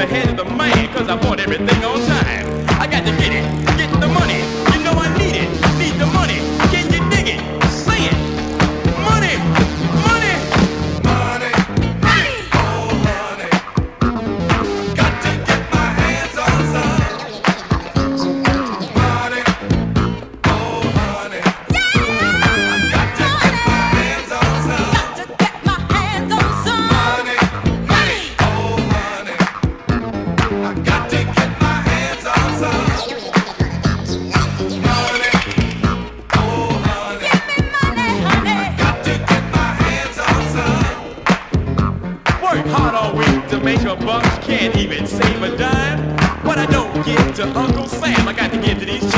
ahead of the man, cause I want everything on time. I got to get the money. You know I need it, need the money. Can you dig it? Say it. Money, money, money, money, oh money. Got to get my hands on some money, oh money. Got to get my hands on some. Got to get my hands on some money, money, oh money. I got to get my hands on some money, oh honey. Give me money, honey. I got to get my hands on some. Work hard all week to make a buck, can't even save a dime. What I don't give to Uncle Sam, I got to give to these children.